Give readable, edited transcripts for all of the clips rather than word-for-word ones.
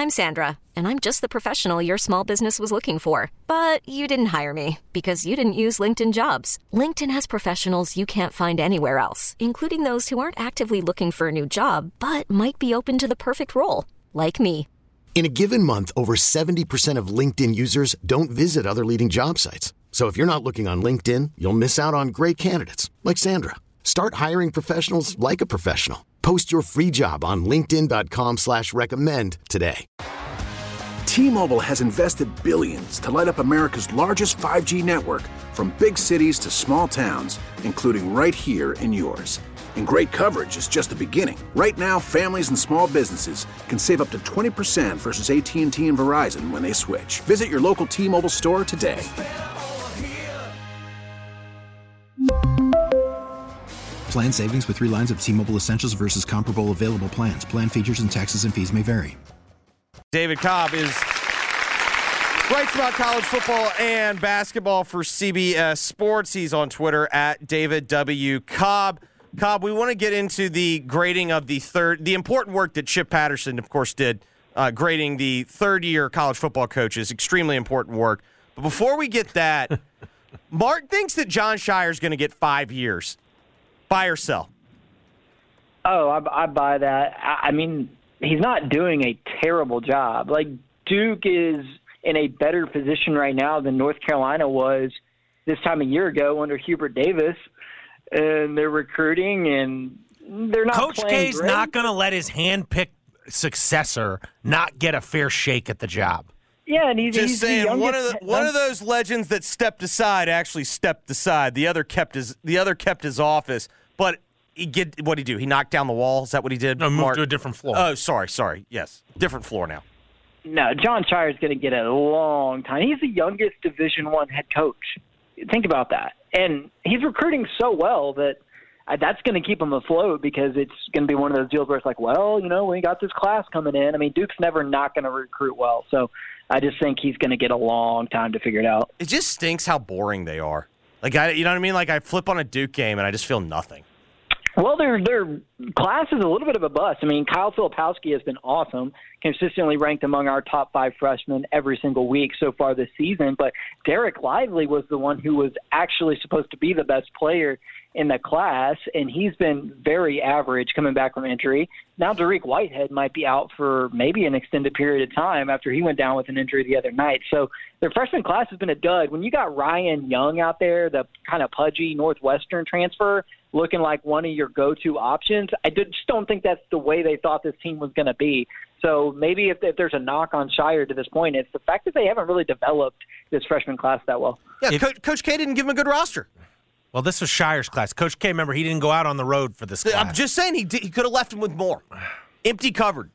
I'm Sandra, and I'm just the professional your small business was looking for. But you didn't hire me because you didn't use LinkedIn Jobs. LinkedIn has professionals you can't find anywhere else, including those who aren't actively looking for a new job, but might be open to the perfect role, like me. In a given month, over 70% of LinkedIn users don't visit other leading job sites. So if you're not looking on LinkedIn, you'll miss out on great candidates like Sandra. Start hiring professionals like a professional. Post your free job on linkedin.com/recommend today. T-Mobile has invested billions to light up America's largest 5G network, from big cities to small towns, including right here in yours. And great coverage is just the beginning. Right now, families and small businesses can save up to 20% versus AT&T and Verizon when they switch. Visit your local T-Mobile store today. Plan savings with 3 lines of T-Mobile Essentials versus comparable available plans. Plan features and taxes and fees may vary. David Cobb writes about college football and basketball for CBS Sports. He's on Twitter at David W. Cobb. Cobb, we want to get into the grading of the important work that Chip Patterson, of course, did, grading the third-year college football coaches. Extremely important work. But before we get that, Mark thinks that Jon Scheyer's going to get 5 years. Buy or sell? Oh, I buy that. I mean, he's not doing a terrible job. Like, Duke is in a better position right now than North Carolina was this time a year ago under Hubert Davis. And they're recruiting, and they're not Coach playing K's great. not going to let his hand-picked successor not get a fair shake at the job. Yeah, and he's saying the one of those legends that stepped aside actually stepped aside. The other kept his office, but what'd he do? He knocked down the wall. Is that what he did? No, moved to a different floor. Oh, sorry. Yes, different floor now. No, Jon Scheyer's going to get a long time. He's the youngest Division I head coach. Think about that. And he's recruiting so well that that's going to keep him afloat, because it's going to be one of those deals where it's like, well, we got this class coming in. I mean, Duke's never not going to recruit well. So I just think he's going to get a long time to figure it out. It just stinks how boring they are. Like, you know what I mean? Like, I flip on a Duke game and I just feel nothing. Well, their class is a little bit of a bust. I mean, Kyle Filipowski has been awesome, consistently ranked among our top 5 freshmen every single week so far this season. But Derek Lively was the one who was actually supposed to be the best player in the class, and he's been very average coming back from injury. Now Dariq Whitehead might be out for maybe an extended period of time after he went down with an injury the other night. So their freshman class has been a dud. When you got Ryan Young out there, the kind of pudgy Northwestern transfer, looking like one of your go-to options, I just don't think that's the way they thought this team was going to be. So maybe if there's a knock on Scheyer to this point, it's the fact that they haven't really developed this freshman class that well. Yeah, Coach K didn't give him a good roster. Well, this was Scheyer's class. Coach K, remember, he didn't go out on the road for this class. I'm just saying he could have left him with more. Empty cupboard.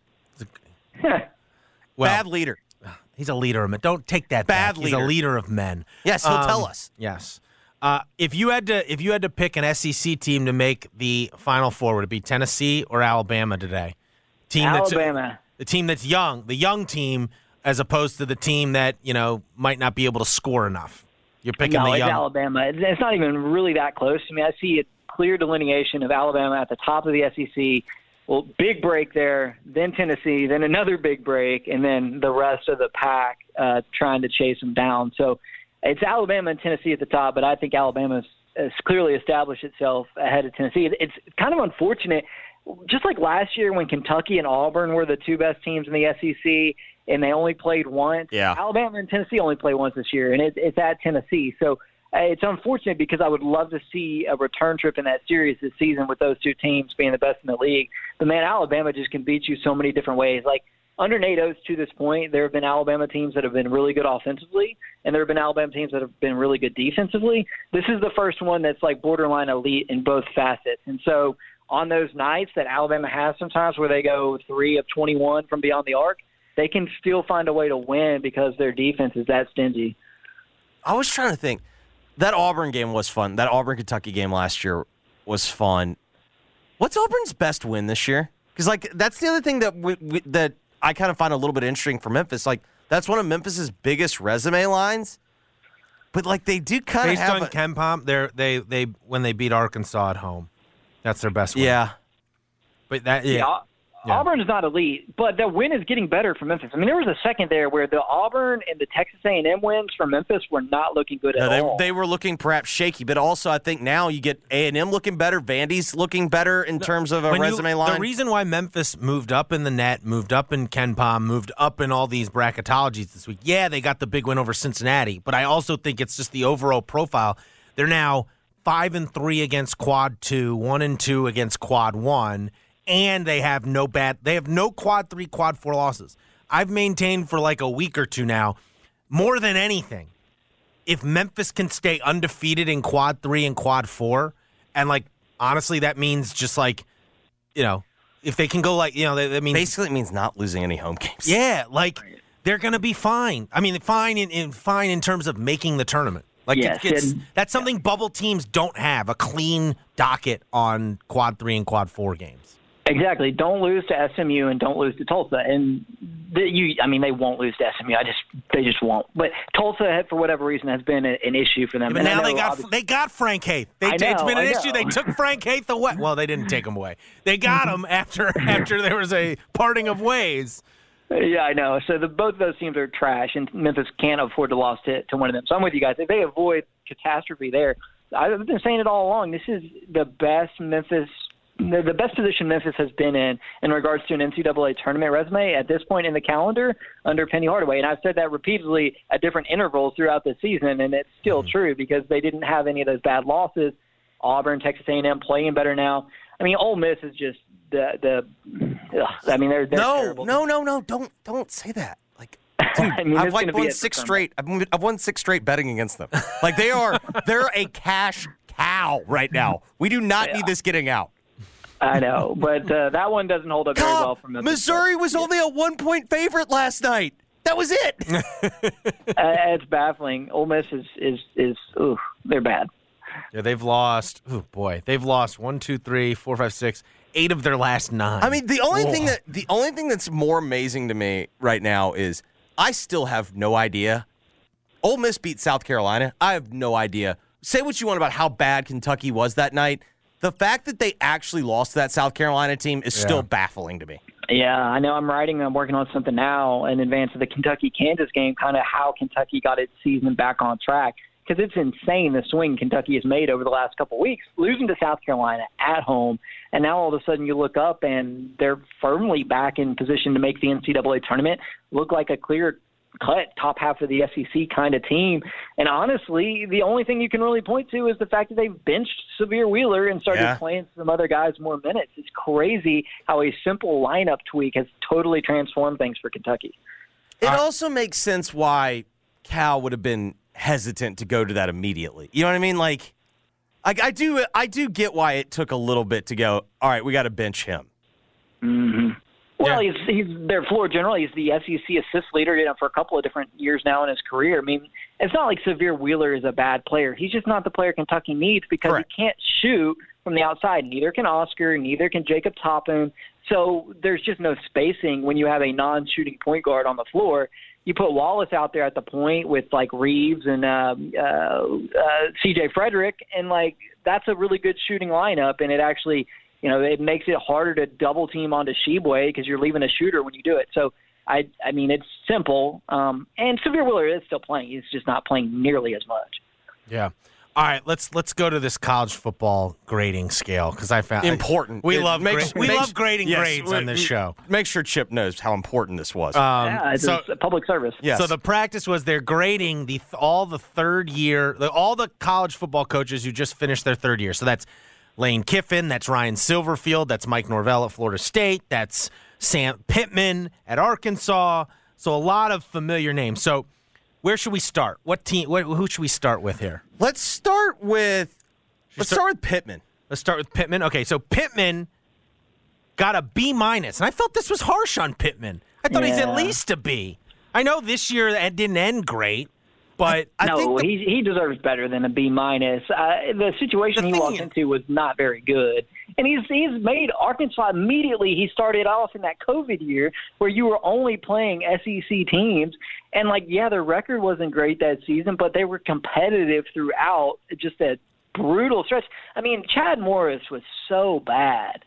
Bad leader. He's a leader of men. Don't take that Bad back. leader. He's a leader of men. Yes, he'll tell us. Yes. If you had to pick an SEC team to make the Final Four, would it be Tennessee or Alabama today? Alabama. The team that's young, the young team, as opposed to the team that might not be able to score enough. You're picking the young. It's Alabama. It's not even really that close. I mean, I see a clear delineation of Alabama at the top of the SEC. Well, big break there, then Tennessee, then another big break, and then the rest of the pack trying to chase them down. So it's Alabama and Tennessee at the top, but I think Alabama has clearly established itself ahead of Tennessee. It's kind of unfortunate. Just like last year when Kentucky and Auburn were the 2 best teams in the SEC and they only played once, Alabama and Tennessee only play once this year, and it's at Tennessee. So it's unfortunate because I would love to see a return trip in that series this season with those 2 teams being the best in the league. But, man, Alabama just can beat you so many different ways. Like, under Nate Oates to this point, there have been Alabama teams that have been really good offensively, and there have been Alabama teams that have been really good defensively. This is the first one that's like borderline elite in both facets. And so on those nights that Alabama has sometimes where they go 3 of 21 from beyond the arc, they can still find a way to win because their defense is that stingy. I was trying to think. That Auburn game was fun. That Auburn-Kentucky game last year was fun. What's Auburn's best win this year? Because, that's the other thing that that I kind of find a little bit interesting for Memphis. That's one of Memphis's biggest resume lines. But, they do kind of have based on KenPom, they when they beat Arkansas at home. That's their best win. Yeah. But Yeah. Auburn is not elite, but the win is getting better for Memphis. I mean, there was a second there where the Auburn and the Texas A&M wins for Memphis were not looking good at all. They were looking perhaps shaky, but also I think now you get A&M looking better, Vandy's looking better in terms of a resume line. The reason why Memphis moved up in the net, moved up in KenPom, moved up in all these bracketologies this week, yeah, they got the big win over Cincinnati, but I also think it's just the overall profile. They're now 5-3 against Quad 2, 1-2 against Quad 1. And they have no Quad 3, Quad 4 losses. I've maintained for like a week or two now, more than anything, if Memphis can stay undefeated in Quad 3 and Quad 4, and like honestly, that means just like, if they can go like, that means basically it means not losing any home games. Yeah, like they're gonna be fine. I mean, fine in terms of making the tournament. Like yes, that's something bubble teams don't have, a clean docket on Quad 3 and Quad 4 games. Exactly. Don't lose to SMU and don't lose to Tulsa. And they won't lose to SMU. They just won't. But Tulsa, for whatever reason, has been an issue for them. Yeah, but now they got Frank Haith. It's been an issue. They took Frank Haith away. Well, they didn't take him away. They got him after there was a parting of ways. Yeah, I know. So both of those teams are trash, and Memphis can't afford to lose to one of them. So I'm with you guys. If they avoid catastrophe there, I've been saying it all along. This is the best the best position Memphis has been in regards to an NCAA tournament resume at this point in the calendar under Penny Hardaway. And I've said that repeatedly at different intervals throughout the season, and it's still true because they didn't have any of those bad losses. Auburn, Texas A&M playing better now. I mean, Ole Miss is just they're terrible. No, don't say that. Like, dude, I've won 6 straight. I've won 6 straight betting against them. Like they're a cash cow right now. We do not need this getting out. I know, but that one doesn't hold up very well for Memphis. Missouri was only a 1-point favorite last night. That was it. It's baffling. Ole Miss is they're bad. Yeah, they've lost. Oh boy, they've lost 1, 2, 3, 4, 5, 6, 8 of their last 9. I mean, the only thing that's more amazing to me right now is I still have no idea. Ole Miss beat South Carolina. I have no idea. Say what you want about how bad Kentucky was that night. The fact that they actually lost to that South Carolina team is still baffling to me. Yeah, I know. I'm working on something now in advance of the Kentucky-Kansas game, kind of how Kentucky got its season back on track. Because it's insane the swing Kentucky has made over the last couple of weeks, losing to South Carolina at home. And now all of a sudden you look up and they're firmly back in position to make the NCAA tournament, look like a clear cut top half of the SEC kind of team. And honestly, the only thing you can really point to is the fact that they've benched Severe Wheeler and started playing some other guys more minutes. It's crazy how a simple lineup tweak has totally transformed things for Kentucky. It also makes sense why Cal would have been hesitant to go to that immediately. You know what I mean? Like, I do get why it took a little bit to go, all right, we got to bench him. Mm-hmm. Well, he's their floor general. He's the SEC assist leader for a couple of different years now in his career. I mean, it's not like Severe Wheeler is a bad player. He's just not the player Kentucky needs because he can't shoot from the outside. Neither can Oscar. Neither can Jacob Toppin. So there's just no spacing when you have a non-shooting point guard on the floor. You put Wallace out there at the point with like Reeves and C.J. Frederick, and like that's a really good shooting lineup, and it actually – it makes it harder to double team onto Sheboy because you're leaving a shooter when you do it. So, I mean, it's simple. And Severe Wheeler is still playing. He's just not playing nearly as much. Yeah. All right, let's go to this college football grading scale because I found important. We love grading grades on this show. Make sure Chip knows how important this was. It's a public service. Yes. So the practice was they're grading all the third year, all the college football coaches who just finished their third year. So that's Lane Kiffin, that's Ryan Silverfield, that's Mike Norvell at Florida State, that's Sam Pittman at Arkansas. So a lot of familiar names. So where should we start? What team? Who should we start with here? Let's start with Pittman. Let's start with Pittman. Okay, so Pittman got a B-, and I felt this was harsh on Pittman. I thought he's at least a B. I know this year it didn't end great. But he deserves better than a B-. The situation he walked into was not very good. And he's made Arkansas immediately. He started off in that COVID year where you were only playing SEC teams. And, their record wasn't great that season, but they were competitive throughout, just a brutal stretch. I mean, Chad Morris was so bad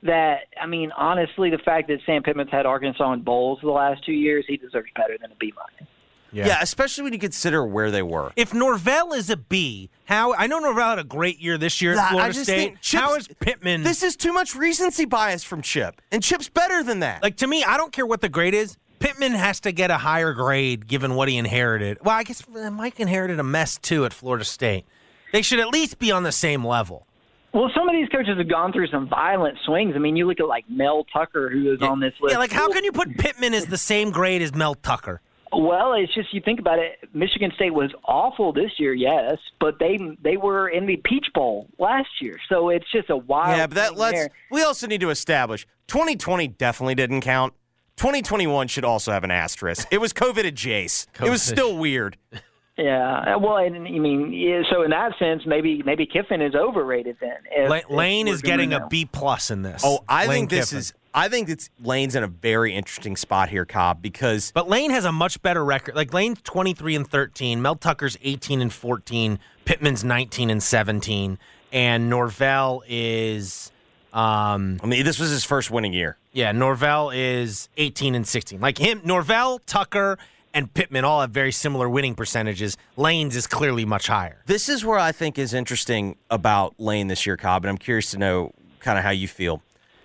that, I mean, honestly, the fact that Sam Pittman's had Arkansas in bowls the last 2 years, he deserves better than a B-. Yeah, especially when you consider where they were. If Norvell is a B, I know Norvell had a great year this year at Florida State. How is Pittman? This is too much recency bias from Chip, and Chip's better than that. Like, to me, I don't care what the grade is. Pittman has to get a higher grade given what he inherited. Well, I guess Mike inherited a mess, too, at Florida State. They should at least be on the same level. Well, some of these coaches have gone through some violent swings. I mean, you look at, like, Mel Tucker, who is on this list. Yeah, like, how can you put Pittman as the same grade as Mel Tucker? Well, it's just, you think about it, Michigan State was awful this year, yes, but they were in the Peach Bowl last year, so it's just a wild. Yeah, but we also need to establish 2020 definitely didn't count. 2021 should also have an asterisk. It was COVID at Jace. It was still weird. Yeah, well, I mean, yeah, so in that sense, maybe Kiffin is overrated then. Lane is getting a B+ in this. Oh, I think Lane's in a very interesting spot here, Cobb, because but Lane has a much better record. Like, Lane's 23-13, Mel Tucker's 18-14, Pittman's 19-17, and Norvell is. This was his first winning year. Yeah, Norvell is 18-16. Like him, Norvell, Tucker, and Pittman all have very similar winning percentages. Lane's is clearly much higher. This is where I think is interesting about Lane this year, Cobb, and I'm curious to know kind of how you feel.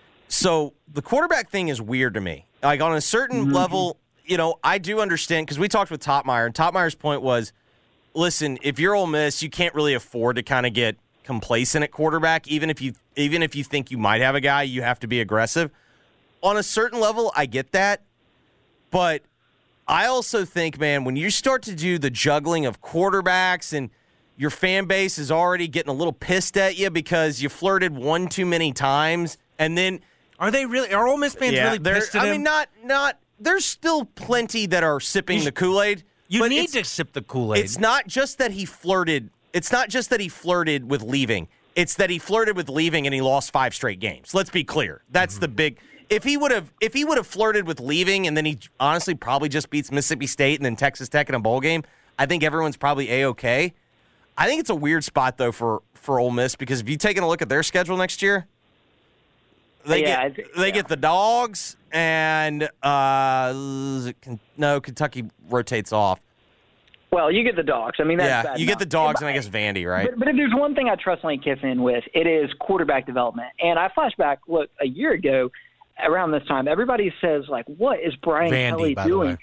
So the quarterback thing is weird to me. Like, on a certain level, I do understand, because we talked with Topmeyer, and Topmeyer's point was, listen, if you're Ole Miss, you can't really afford to kind of get complacent at quarterback. Even if you think you might have a guy, you have to be aggressive. On a certain level, I get that, but I also think, man, when you start to do the juggling of quarterbacks and your fan base is already getting a little pissed at you because you flirted one too many times, and then are Ole Miss fans really pissed at him? I mean, not. There's still plenty that are sipping the Kool-Aid. You need to sip the Kool-Aid. It's not just that he flirted. It's not just that he flirted with leaving. It's that he flirted with leaving and he lost 5 straight games. Let's be clear. That's the big. If he would have flirted with leaving and then he honestly probably just beats Mississippi State and then Texas Tech in a bowl game, I think everyone's probably A-okay. I think it's a weird spot though for Ole Miss, because if you've taken a look at their schedule next year, they get the Dogs and Kentucky rotates off. Well, you get the Dogs. I mean, that's bad you get the Dogs and I guess Vandy, right? But if there's one thing I trust Lane Kiffin with, it is quarterback development. And I flash back, a year ago, around this time, everybody says, like, what is Brian Kelly doing?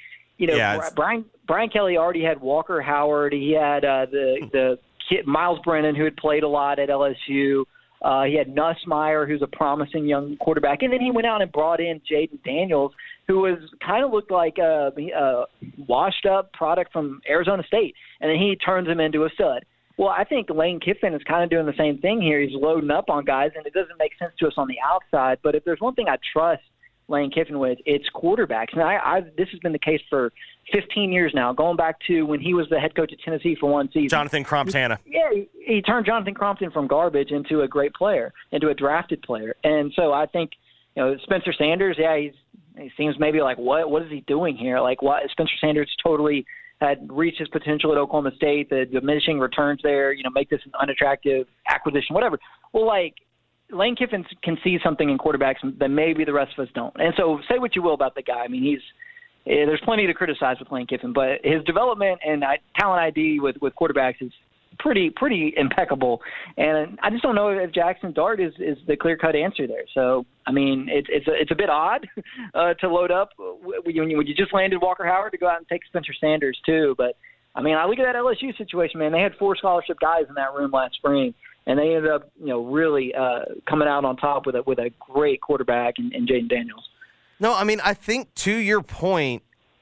Brian Kelly already had Walker Howard. He had the kid Miles Brennan, who had played a lot at LSU. He had Nussmeier, who's a promising young quarterback. And then he went out and brought in Jaden Daniels, who looked like a washed-up product from Arizona State. And then he turns him into a stud. Well, I think Lane Kiffin is kind of doing the same thing here. He's loading up on guys, and it doesn't make sense to us on the outside. But if there's one thing I trust Lane Kiffin with, it's quarterbacks. And this has been the case for 15 years now, going back to when he was the head coach at Tennessee for one season. Jonathan Cromptana. Yeah, he turned Jonathan Crompton from garbage into a great player, into a drafted player. And so I think, Spencer Sanders, he seems maybe like, what is he doing here? Like, why Spencer Sanders totally had reached his potential at Oklahoma State, the diminishing returns there, make this an unattractive acquisition, whatever. Well, like, Lane Kiffin can see something in quarterbacks that maybe the rest of us don't. And so say what you will about the guy. I mean, there's plenty to criticize with Lane Kiffin, but his development and talent ID with quarterbacks is pretty impeccable. And I just don't know if Jackson Dart is the clear-cut answer there. So, I mean, it's a bit odd to load up when you just landed Walker Howard to go out and take Spencer Sanders too. But, I mean, I look at that LSU situation, man. They had 4 scholarship guys in that room last spring, and they ended up, really coming out on top with a great quarterback in Jaden Daniels. No, I mean, I think to your point,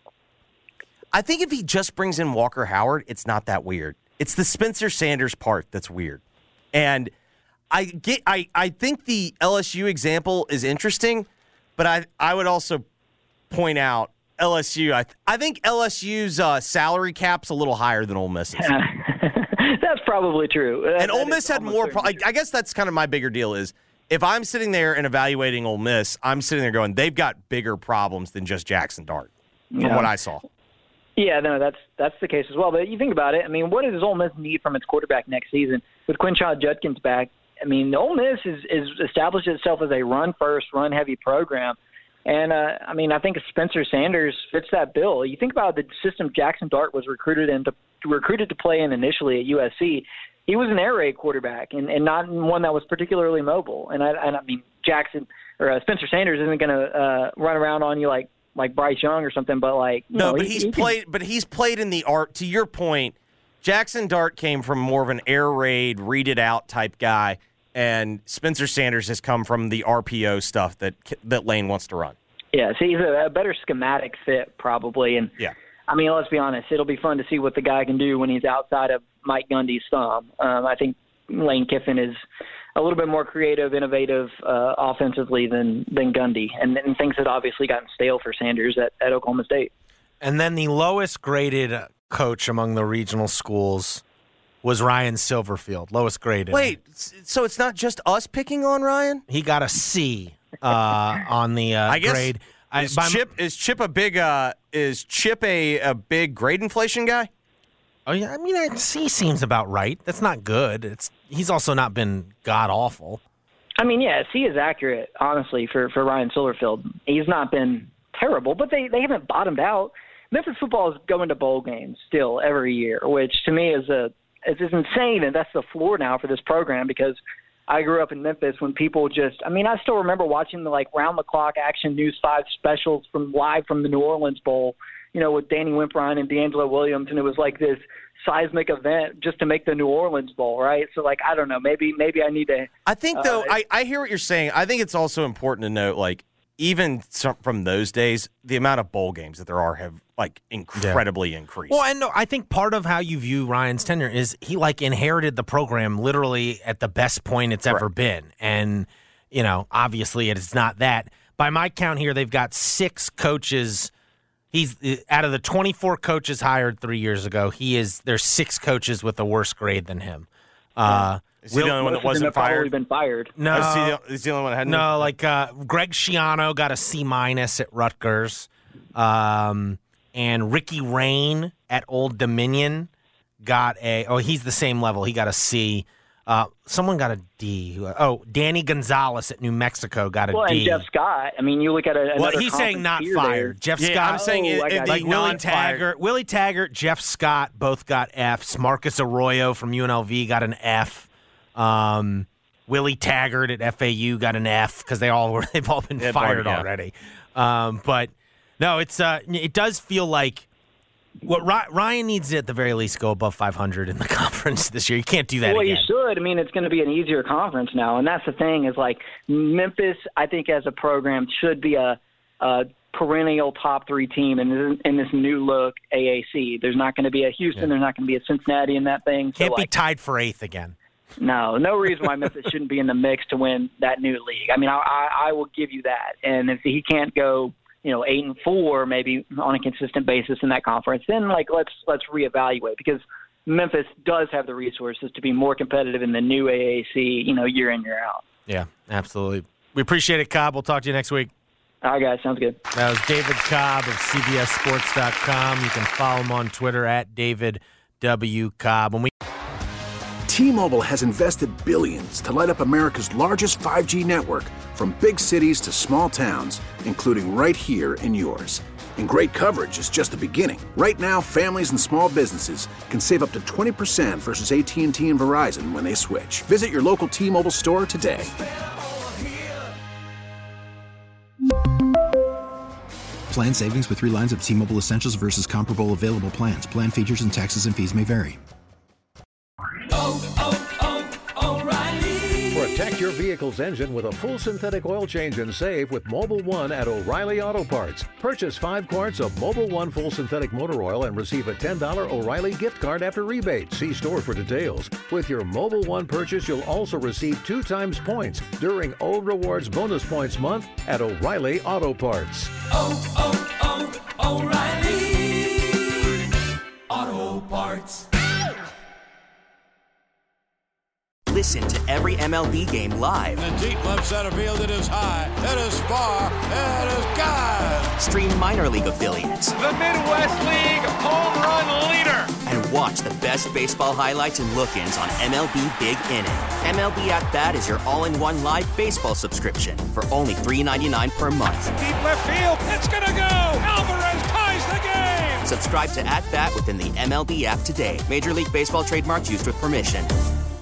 I think if he just brings in Walker Howard, it's not that weird. It's the Spencer Sanders part that's weird. And I think the LSU example is interesting, but I would also point out LSU. I think LSU's salary cap's a little higher than Ole Miss's. That's probably true. And Ole Miss had more. I guess that's kind of my bigger deal is if I'm sitting there and evaluating Ole Miss, I'm sitting there going, they've got bigger problems than just Jackson Dart from what I saw. Yeah, no, that's the case as well. But you think about it, I mean, what does Ole Miss need from its quarterback next season? With Quinshon Judkins back, mean, Ole Miss is established itself as a run-first, run-heavy program. And, I mean, I think Spencer Sanders fits that bill. You think about the system Jackson Dart was recruited to play in initially at USC. He was an air raid quarterback and not one that was particularly mobile. And I mean, Spencer Sanders isn't going to run around on you like Bryce Young or something, but he's played in the art. To your point, Jackson Dart came from more of an air raid, read it out type guy. And Spencer Sanders has come from the RPO stuff that Lane wants to run. Yeah, so he's a better schematic fit probably. And yeah, I mean, let's be honest, it'll be fun to see what the guy can do when he's outside of Mike Gundy's thumb. I think Lane Kiffin is a little bit more creative, innovative offensively than Gundy, and things had obviously gotten stale for Sanders at Oklahoma State. And then the lowest graded coach among the regional schools was Ryan Silverfield, lowest graded. Wait, so it's not just us picking on Ryan? He got a C on the I guess, grade. Is Chip a big grade inflation guy? Oh yeah, I mean C seems about right. That's not good. He's also not been god awful. I mean, yeah, C is accurate, honestly, for Ryan Silverfield. He's not been terrible, but they haven't bottomed out. Memphis football is going to bowl games still every year, which to me is it's insane, and that's the floor now for this program because I grew up in Memphis when people I still remember watching the round-the-clock Action News 5 specials live from the New Orleans Bowl, with Danny Wimprine and D'Angelo Williams, and it was like this seismic event just to make the New Orleans Bowl, right? So, I don't know, maybe I need to – I think, though, I hear what you're saying. I think it's also important to note, even from those days, the amount of bowl games that there are have incredibly increased. Well, and I think part of how you view Ryan's tenure is he inherited the program literally at the best point it's ever been. And, obviously it is not that. By my count here, they've got 6 coaches. He's out of the 24 coaches hired 3 years ago, there's 6 coaches with a worse grade than him. Is he the only one that wasn't fired? Been fired. No, is he the only one that hadn't? No, Greg Schiano got a C- at Rutgers, and Ricky Rain at Old Dominion got he's the same level. He got a C. Someone got a D. Danny Gonzalez at New Mexico got a D. And Jeff Scott. I mean, you look at another. Well, he's saying not fired. Jeff Scott. I'm saying Willie Taggart, Jeff Scott both got Fs. Marcus Arroyo from UNLV got an F. Willie Taggart at FAU got an F because they've all been fired already. But no, it does feel like what Ryan needs to at the very least go above 500 in the conference this year. You can't do that again. Well, you should. I mean, it's going to be an easier conference now, and that's the thing is Memphis, I think as a program should be a perennial top 3 team in this new look AAC. There's not going to be a Houston. There's not going to be a Cincinnati in that thing. Can't be tied for 8th again. No reason why Memphis shouldn't be in the mix to win that new league. I mean, I will give you that. And if he can't go, 8-4 maybe on a consistent basis in that conference, then let's reevaluate because Memphis does have the resources to be more competitive in the new AAC, year in, year out. Yeah, absolutely. We appreciate it, Cobb. We'll talk to you next week. All right, guys. Sounds good. That was David Cobb of CBSSports.com. You can follow him on Twitter at David W. Cobb. T-Mobile has invested billions to light up America's largest 5G network from big cities to small towns, including right here in yours. And great coverage is just the beginning. Right now, families and small businesses can save up to 20% versus AT&T and Verizon when they switch. Visit your local T-Mobile store today. Plan savings with 3 lines of T-Mobile Essentials versus comparable available plans. Plan features and taxes and fees may vary. O'Reilly. Protect your vehicle's engine with a full synthetic oil change and save with Mobil 1 at O'Reilly Auto Parts. Purchase 5 quarts of Mobil 1 full synthetic motor oil and receive a $10 O'Reilly gift card after rebate. See store for details. With your Mobil 1 purchase, you'll also receive 2 times points during O Rewards Bonus Points Month at O'Reilly Auto Parts. O'Reilly Auto Parts. Listen to every MLB game live. In the deep left center field, it is high, it is far, it is gone. Stream minor league affiliates. The Midwest League home run leader. And watch the best best baseball highlights and look-ins on MLB Big Inning. MLB At Bat is your all-in-one live baseball subscription for only $3.99 per month. Deep left field. It's going to go. Alvarez ties the game. Subscribe to At Bat within the MLB app today. Major League Baseball trademarks used with permission.